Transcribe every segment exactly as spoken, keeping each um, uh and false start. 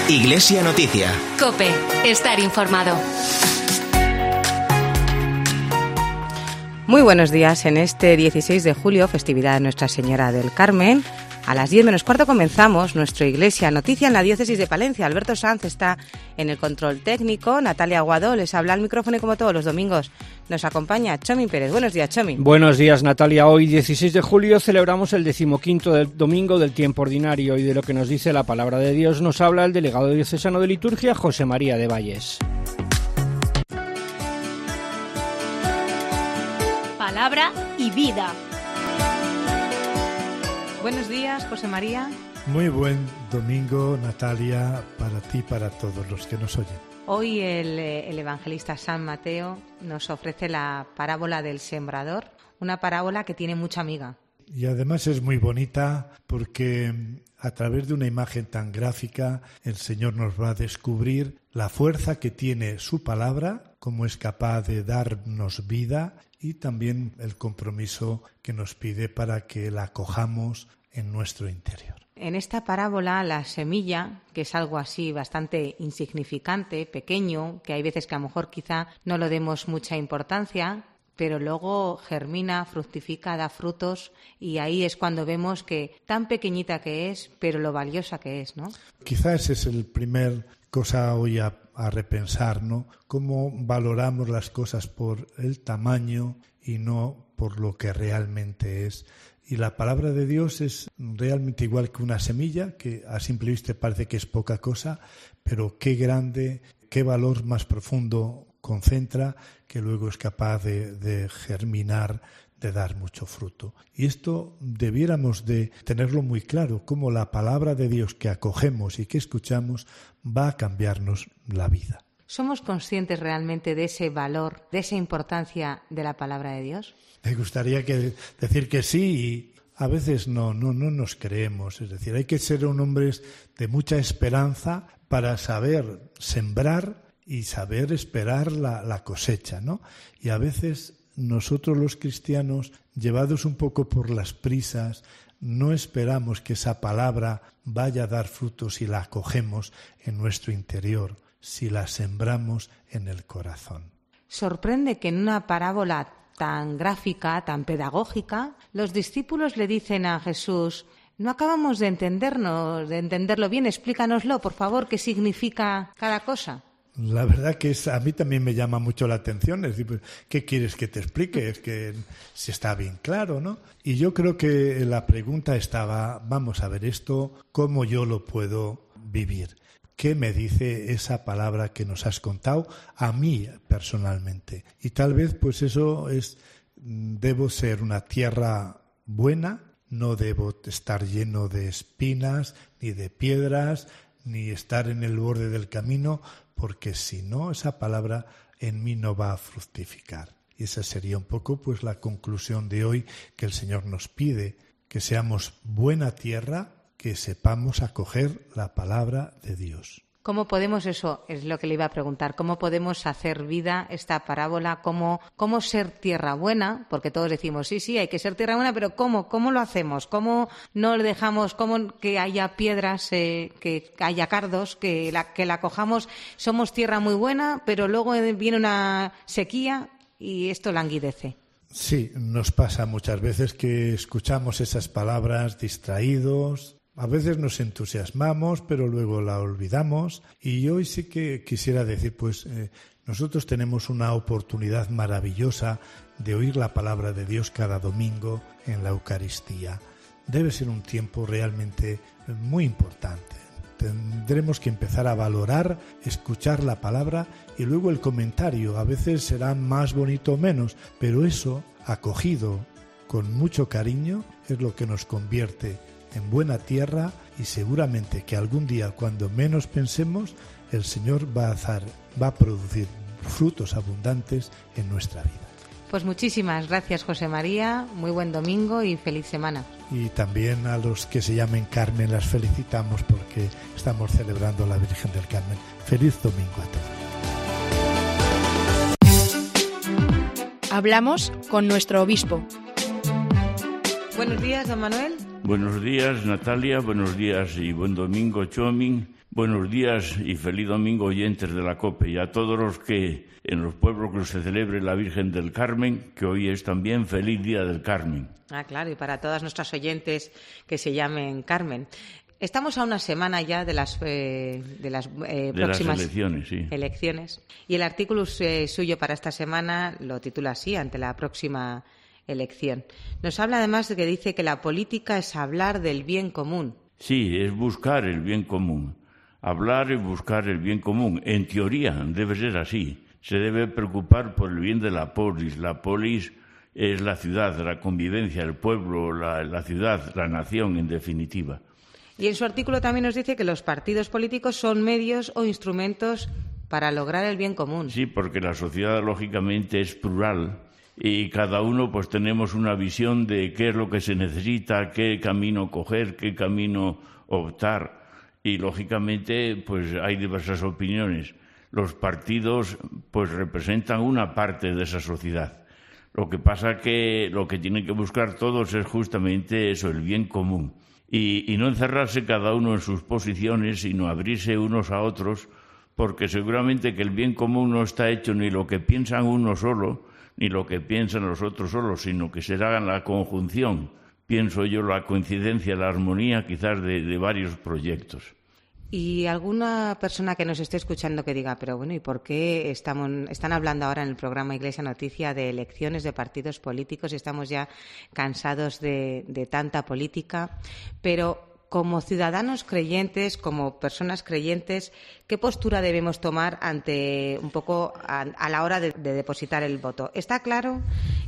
Iglesia Noticia. COPE. Estar informado. Muy buenos días. En este dieciséis de julio, festividad de Nuestra Señora del Carmen, a las diez menos cuarto comenzamos nuestra Iglesia Noticia en la diócesis de Palencia. Alberto Sanz está en el control técnico, Natalia Aguado les habla al micrófono y como todos los domingos nos acompaña Chomi Pérez. Buenos días, Chomi. Buenos días, Natalia. Hoy, dieciséis de julio, celebramos el decimoquinto del domingo del tiempo ordinario y de lo que nos dice la palabra de Dios nos habla el delegado diocesano de liturgia, José María de Valles. Palabra y vida. Buenos días, José María. Muy buen domingo, Natalia, para ti y para todos los que nos oyen. Hoy el, el evangelista San Mateo nos ofrece la parábola del sembrador, una parábola que tiene mucha miga. Y además es muy bonita porque a través de una imagen tan gráfica el Señor nos va a descubrir la fuerza que tiene su palabra, cómo es capaz de darnos vida y también el compromiso que nos pide para que la acojamos en nuestro interior. En esta parábola la semilla, que es algo así bastante insignificante, pequeño, que hay veces que a lo mejor quizá no lo demos mucha importancia, pero luego germina, fructifica, da frutos y ahí es cuando vemos que tan pequeñita que es, pero lo valiosa que es, ¿no? Quizás ese es el primer cosa hoy a, a repensar, ¿no? Cómo valoramos las cosas por el tamaño y no por lo que realmente es. Y la palabra de Dios es realmente igual que una semilla, que a simple vista parece que es poca cosa, pero qué grande, qué valor más profundo concentra, que luego es capaz de, de germinar, de dar mucho fruto. Y esto debiéramos de tenerlo muy claro, cómo la palabra de Dios que acogemos y que escuchamos va a cambiarnos la vida. ¿Somos conscientes realmente de ese valor, de esa importancia de la palabra de Dios? Me gustaría que decir que sí y a veces no, no, no nos creemos. Es decir, hay que ser un hombre de mucha esperanza para saber sembrar y saber esperar la, la cosecha, ¿no? Y a veces nosotros los cristianos, llevados un poco por las prisas, no esperamos que esa palabra vaya a dar frutos si la acogemos en nuestro interior, si la sembramos en el corazón. Sorprende que en una parábola tan gráfica, tan pedagógica, los discípulos le dicen a Jesús: no acabamos de entendernos, de entenderlo bien, explícanoslo, por favor, qué significa cada cosa. La verdad que es, a mí también me llama mucho la atención, es decir, ¿qué quieres que te explique? Es que si está bien claro, ¿no? Y yo creo que la pregunta estaba, vamos a ver esto, ¿cómo yo lo puedo vivir? ¿Qué me dice esa palabra que nos has contado a mí personalmente? Y tal vez pues eso es, debo ser una tierra buena, no debo estar lleno de espinas ni de piedras, ni estar en el borde del camino, porque si no, esa palabra en mí no va a fructificar. Y esa sería un poco pues la conclusión de hoy, que el Señor nos pide, que seamos buena tierra, que sepamos acoger la palabra de Dios. ¿Cómo podemos, eso es lo que le iba a preguntar, cómo podemos hacer vida esta parábola, cómo, cómo ser tierra buena? Porque todos decimos, sí, sí, hay que ser tierra buena, pero ¿cómo? ¿Cómo lo hacemos? ¿Cómo no le dejamos, cómo que haya piedras, eh, que haya cardos, que la, que la cojamos? Somos tierra muy buena, pero luego viene una sequía y esto languidece. Sí, nos pasa muchas veces que escuchamos esas palabras distraídos. A veces nos entusiasmamos, pero luego la olvidamos. Y hoy sí que quisiera decir, pues eh, nosotros tenemos una oportunidad maravillosa de oír la palabra de Dios cada domingo en la Eucaristía. Debe ser un tiempo realmente muy importante. Tendremos que empezar a valorar, escuchar la palabra y luego el comentario. A veces será más bonito o menos, pero eso, acogido con mucho cariño, es lo que nos convierte en buena tierra y seguramente que algún día, cuando menos pensemos, el Señor va a hacer, va a producir frutos abundantes en nuestra vida. Pues muchísimas gracias, José María, muy buen domingo y feliz semana. Y también a los que se llamen Carmen las felicitamos porque estamos celebrando a la Virgen del Carmen. Feliz domingo a todos. Hablamos con nuestro obispo. Buenos días, don Manuel. Buenos días, Natalia. Buenos días y buen domingo, Chomin. Buenos días y feliz domingo, oyentes de la COPE, y a todos los que en los pueblos que se celebre la Virgen del Carmen, que hoy es también feliz Día del Carmen. Ah, claro, y para todas nuestras oyentes que se llamen Carmen. Estamos a una semana ya de las, eh, de las eh, de próximas las elecciones, sí. elecciones. Y el artículo eh, suyo para esta semana lo titula así, ante la próxima elección. Nos habla además de que dice que la política es hablar del bien común. Sí, es buscar el bien común. Hablar y buscar el bien común. En teoría debe ser así. Se debe preocupar por el bien de la polis. La polis es la ciudad, la convivencia, el pueblo, la, la ciudad, la nación, en definitiva. Y en su artículo también nos dice que los partidos políticos son medios o instrumentos para lograr el bien común. Sí, porque la sociedad lógicamente es plural y cada uno pues tenemos una visión de qué es lo que se necesita, qué camino coger, qué camino optar y lógicamente pues hay diversas opiniones. Los partidos pues representan una parte de esa sociedad. Lo que pasa que lo que tienen que buscar todos es justamente eso, el bien común. Y, y no encerrarse cada uno en sus posiciones, sino abrirse unos a otros, porque seguramente que el bien común no está hecho ni lo que piensan uno solo, ni lo que piensan los otros solos, sino que será la conjunción, pienso yo, la coincidencia, la armonía quizás de, de varios proyectos. Y alguna persona que nos esté escuchando que diga, pero bueno, ¿y por qué estamos, están hablando ahora en el programa Iglesia Noticia de elecciones de partidos políticos y estamos ya cansados de, de tanta política? Pero como ciudadanos creyentes, como personas creyentes, ¿qué postura debemos tomar ante un poco a, a la hora de, de depositar el voto? Está claro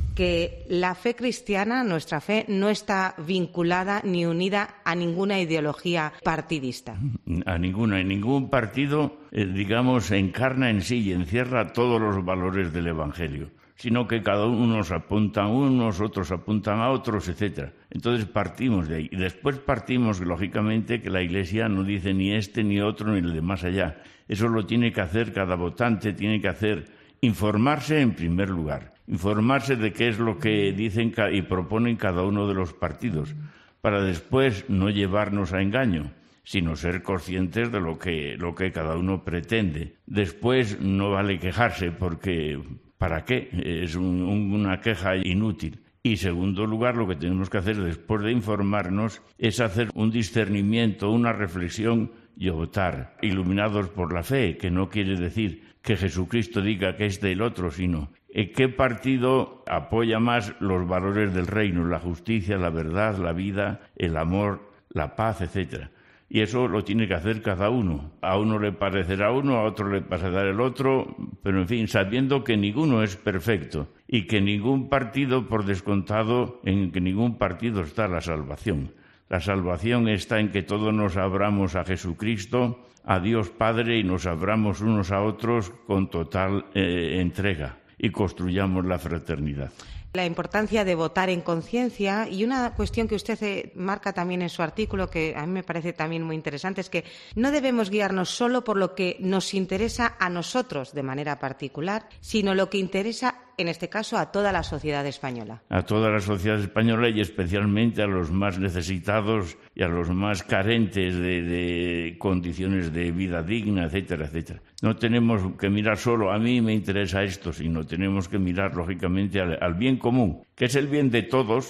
que la fe cristiana, nuestra fe, no está vinculada ni unida a ninguna ideología partidista. A ninguna, en ningún partido, eh, digamos, encarna en sí y encierra todos los valores del Evangelio, sino que cada uno nos apunta a unos, otros apuntan a otros, etcétera. Entonces partimos de ahí. Y después partimos, lógicamente, que la Iglesia no dice ni este, ni otro, ni el de más allá. Eso lo tiene que hacer cada votante, tiene que hacer informarse en primer lugar. Informarse de qué es lo que dicen y proponen cada uno de los partidos, para después no llevarnos a engaño, sino ser conscientes de lo que, lo que cada uno pretende. Después no vale quejarse, porque ¿para qué? Es un, una queja inútil. Y, segundo lugar, lo que tenemos que hacer después de informarnos es hacer un discernimiento, una reflexión y votar, iluminados por la fe, que no quiere decir que Jesucristo diga que es del otro, sino qué partido apoya más los valores del reino, la justicia, la verdad, la vida, el amor, la paz, etcétera. Y eso lo tiene que hacer cada uno. A uno le parecerá uno, a otro le parecerá el otro, pero en fin, sabiendo que ninguno es perfecto y que ningún partido, por descontado, en que ningún partido está la salvación. La salvación está en que todos nos abramos a Jesucristo, a Dios Padre, y nos abramos unos a otros con total eh, entrega y construyamos la fraternidad. La importancia de votar en conciencia y una cuestión que usted eh, marca también en su artículo, que a mí me parece también muy interesante, es que no debemos guiarnos solo por lo que nos interesa a nosotros de manera particular, sino lo que interesa, en este caso, a toda la sociedad española. A toda la sociedad española y especialmente a los más necesitados y a los más carentes de, de condiciones de vida digna, etcétera, etcétera. No tenemos que mirar solo a mí me interesa esto, sino tenemos que mirar, lógicamente, al, al bien común, que es el bien de todos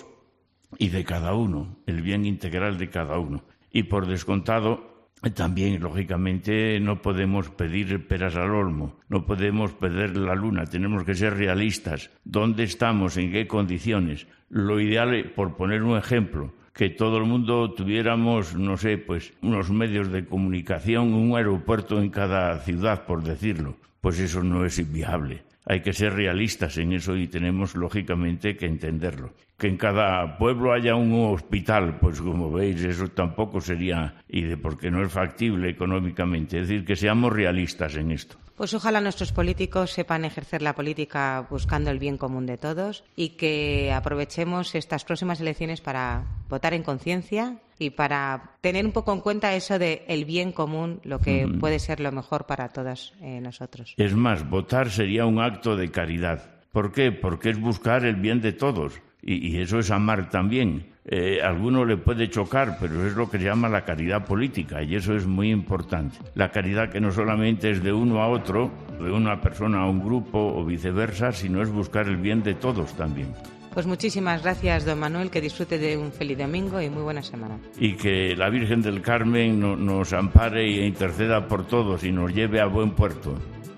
y de cada uno, el bien integral de cada uno. Y por descontado, también, lógicamente, no podemos pedir peras al olmo, no podemos pedir la luna, tenemos que ser realistas. ¿Dónde estamos? ¿En qué condiciones? Lo ideal, por poner un ejemplo, que todo el mundo tuviéramos, no sé, pues unos medios de comunicación, un aeropuerto en cada ciudad, por decirlo. Pues eso no es inviable. Hay que ser realistas en eso y tenemos, lógicamente, que entenderlo. Que en cada pueblo haya un hospital, pues como veis, eso tampoco sería, y de porque no es factible económicamente. Es decir, que seamos realistas en esto. Pues ojalá nuestros políticos sepan ejercer la política buscando el bien común de todos y que aprovechemos estas próximas elecciones para votar en conciencia y para tener un poco en cuenta eso de el bien común, lo que uh-huh. puede ser lo mejor para todos eh, nosotros. Es más, votar sería un acto de caridad. ¿Por qué? Porque es buscar el bien de todos. Y, y eso es amar también. eh, a alguno le puede chocar, pero es lo que se llama la caridad política, y eso es muy importante. La caridad que no solamente es de uno a otro, de una persona a un grupo o viceversa, sino es buscar el bien de todos también. Pues muchísimas gracias, don Manuel, que disfrute de un feliz domingo y muy buena semana. Y que la Virgen del Carmen no, nos ampare e interceda por todos y nos lleve a buen puerto.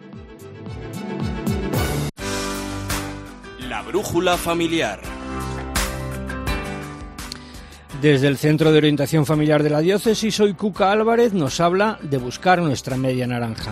La brújula familiar. Desde el Centro de Orientación Familiar de la Diócesis, hoy Cuca Álvarez nos habla de buscar nuestra media naranja.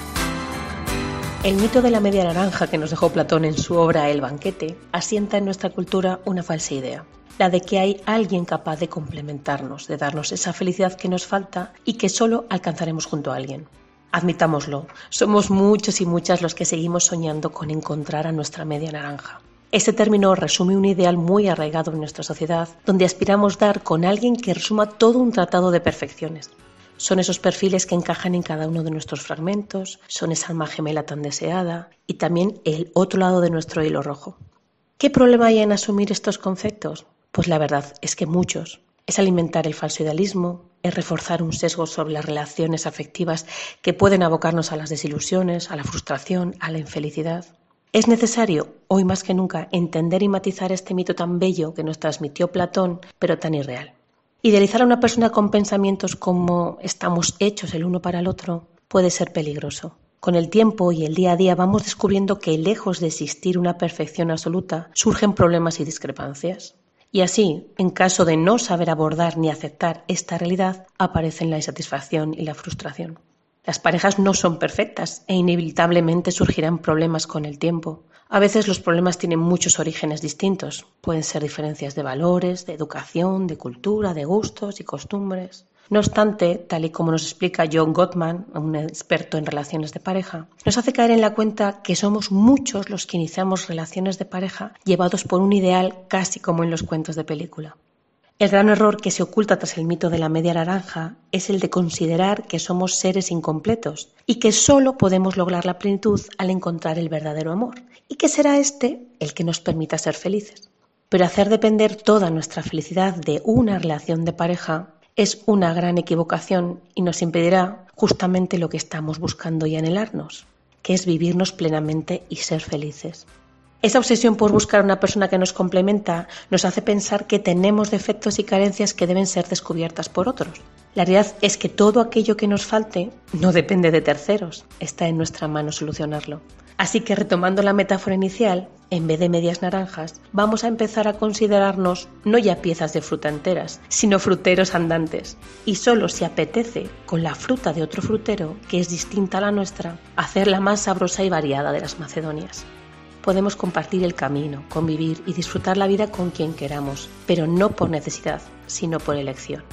El mito de la media naranja que nos dejó Platón en su obra El banquete asienta en nuestra cultura una falsa idea, la de que hay alguien capaz de complementarnos, de darnos esa felicidad que nos falta y que solo alcanzaremos junto a alguien. Admitámoslo, somos muchos y muchas los que seguimos soñando con encontrar a nuestra media naranja. Este término resume un ideal muy arraigado en nuestra sociedad, donde aspiramos dar con alguien que resuma todo un tratado de perfecciones. Son esos perfiles que encajan en cada uno de nuestros fragmentos, son esa alma gemela tan deseada y también el otro lado de nuestro hilo rojo. ¿Qué problema hay en asumir estos conceptos? Pues la verdad es que muchos. Es alimentar el falso idealismo, es reforzar un sesgo sobre las relaciones afectivas que pueden abocarnos a las desilusiones, a la frustración, a la infelicidad. Es necesario, hoy más que nunca, entender y matizar este mito tan bello que nos transmitió Platón, pero tan irreal. Idealizar a una persona con pensamientos como estamos hechos el uno para el otro puede ser peligroso. Con el tiempo y el día a día vamos descubriendo que, lejos de existir una perfección absoluta, surgen problemas y discrepancias. Y así, en caso de no saber abordar ni aceptar esta realidad, aparecen la insatisfacción y la frustración. Las parejas no son perfectas e inevitablemente surgirán problemas con el tiempo. A veces los problemas tienen muchos orígenes distintos. Pueden ser diferencias de valores, de educación, de cultura, de gustos y costumbres. No obstante, tal y como nos explica John Gottman, un experto en relaciones de pareja, nos hace caer en la cuenta que somos muchos los que iniciamos relaciones de pareja llevados por un ideal casi como en los cuentos de película. El gran error que se oculta tras el mito de la media naranja es el de considerar que somos seres incompletos y que solo podemos lograr la plenitud al encontrar el verdadero amor, y que será este el que nos permita ser felices. Pero hacer depender toda nuestra felicidad de una relación de pareja es una gran equivocación y nos impedirá justamente lo que estamos buscando y anhelarnos, que es vivirnos plenamente y ser felices. Esa obsesión por buscar una persona que nos complementa nos hace pensar que tenemos defectos y carencias que deben ser descubiertas por otros. La realidad es que todo aquello que nos falte no depende de terceros, está en nuestra mano solucionarlo. Así que, retomando la metáfora inicial, en vez de medias naranjas, vamos a empezar a considerarnos no ya piezas de fruta enteras, sino fruteros andantes. Y solo si apetece, con la fruta de otro frutero, que es distinta a la nuestra, hacerla más sabrosa y variada de las macedonias. Podemos compartir el camino, convivir y disfrutar la vida con quien queramos, pero no por necesidad, sino por elección.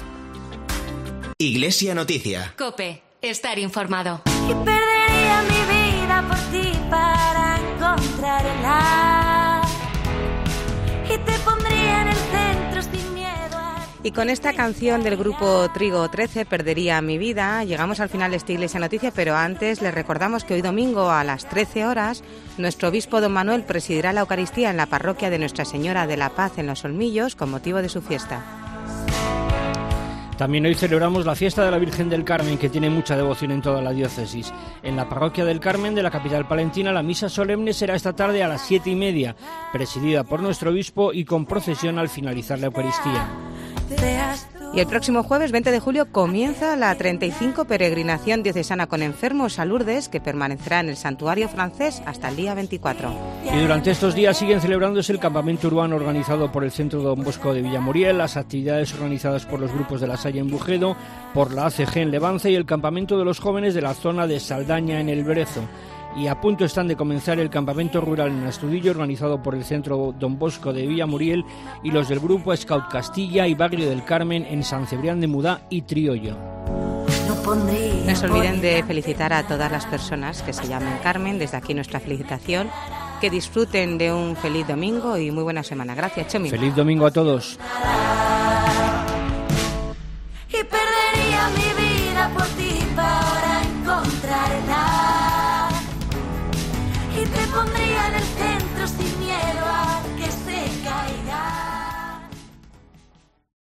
Iglesia Noticia. COPE. Estar informado. Y perdería mi vida por ti para encontrarla. Y te pondría en el centro sin miedo a... Y con esta canción del grupo Trigo trece, Perdería mi vida, llegamos al final de esta Iglesia Noticia, pero antes les recordamos que hoy domingo a las trece horas nuestro obispo don Manuel presidirá la Eucaristía en la parroquia de Nuestra Señora de la Paz en Los Olmillos con motivo de su fiesta. También hoy celebramos la fiesta de la Virgen del Carmen, que tiene mucha devoción en toda la diócesis. En la parroquia del Carmen de la capital palentina, la misa solemne será esta tarde a las siete y media, presidida por nuestro obispo y con procesión al finalizar la Eucaristía. Y el próximo jueves veinte de julio comienza la treinta y cinco peregrinación diocesana con enfermos a Lourdes, que permanecerá en el santuario francés hasta el día veinticuatro. Y durante estos días siguen celebrándose el campamento urbano organizado por el Centro Don Bosco de Villamuriel, las actividades organizadas por los grupos de la Salle en Bujedo, por la A C G en Levance y el campamento de los jóvenes de la zona de Saldaña en El Brezo. Y a punto están de comenzar el campamento rural en Astudillo, organizado por el Centro Don Bosco de Villamuriel y los del grupo Scout Castilla y Barrio del Carmen en San Cebrián de Mudá y Triollo. No se olviden de felicitar a todas las personas que se llamen Carmen, desde aquí nuestra felicitación, que disfruten de un feliz domingo y muy buena semana. Gracias, Chomi. Feliz domingo a todos.